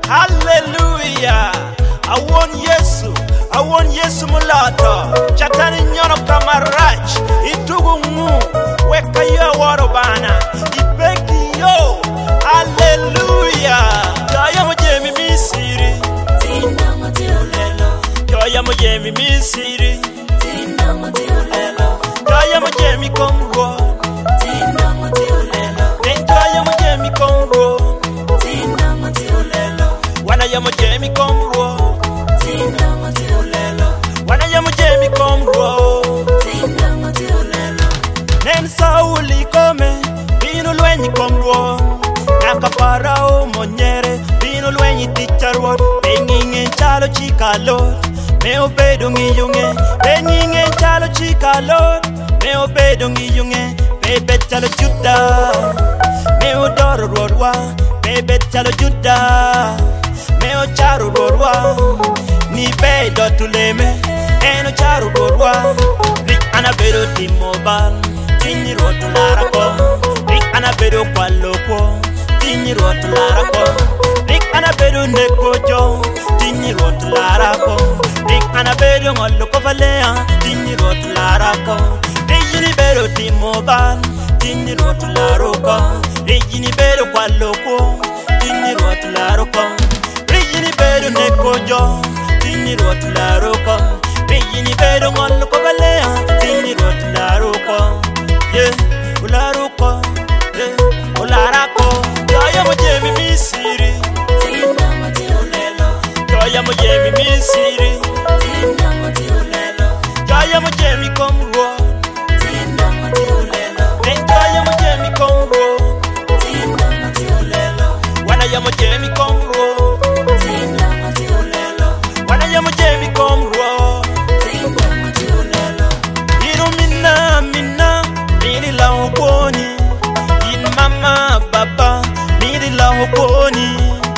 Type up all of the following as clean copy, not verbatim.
Hallelujah. I want Yesu mulata. Chatani nyono kamarach. Itugu mu. Weka yo waro bana. Ibeki yo. Hallelujah. Joya mojemi misiri. Tina matiolelo. Joya mojemi misiri. Tina matiolelo. Joya mojemi komro. Tina matiolelo. Joya mojemi komro. Tina matiolelo. Wana ya mojemi komro. Tina matiolelo. Wana ya mojemi komro. Tina matiolelo. Nen Sauli come, bino lwenyi komro. Naka parao monyere, bino lwenyi ticharwot. Bengingen chalo chikalot, me obedo ngiyunge. Bengingen chalo chikalot, me obedo ngiyunge. Bebe chalo Juda, me odoro rodwa. Bebe chalo Juda, me ocharo rodwa. Ni bedo tuleme, eno charo rodwa. Rik anabedo timobal, tini rotu larako. Rik anabedo kwaloko, tini rotu larako. Rik anabedo nekojo, tini rotu larako. Rik anabedo ngoloko valea, tini rotu larako. Rijini bedo timobal, tini rotu laroko. Rijini bedo kwaloko, tini rotu laroko. Rijini bedo nekojo, tini rotu laroko. Rijini bedo ngoloko valea, tini rotu laroko. Yeah, ularoko, yeah, ularako. Joya mojemi misiri. Tina matiolelo. Joya mojemi misiri. Tina matiolelo. Joya mojemi komro. Tina matiolelo. Joya mojemi komro. Tina matiolelo. Wana ya mojemi komro. Tina matiolelo. Wana ya mojemi komro. Tina matiolelo. Inu mina miri la hokoni. In mama baba miri la hokoni.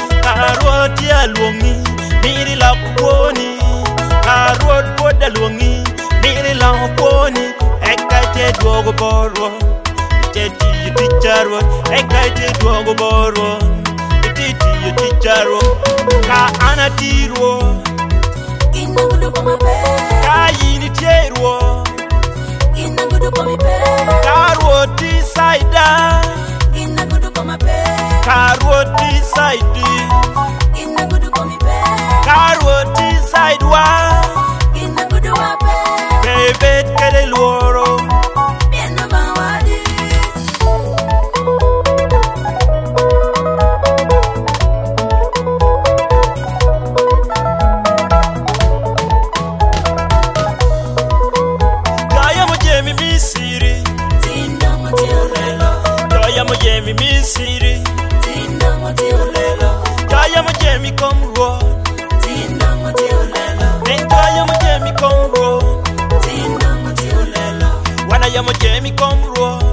Karoti ya luongi miri la hokoni. Karot boda luongi miri la hokoni. Eka te duogo borwo, iteti yuticharwo. Eka te duogo borwo, iteti yuticharwo. Ka anatirwo, Ina gudu kwa mape. ka yinitierwo. Ina gudu kwa mipe. Karoti saida, Ina gudu kwa mape. karoti saidi, Ina gudu kwa mipe. karoti saidwa. Ina gudu wape. Bebet kele luoro, Bieno mawadi. joya mojemi misiri. Tina matiolelo. Joya mojemi misiri. Tina matiolelo. Joya mojemi komro. Tina matiolelo. Joya mojemi komro. Tina matiolelo. Wana ya mojemi komro.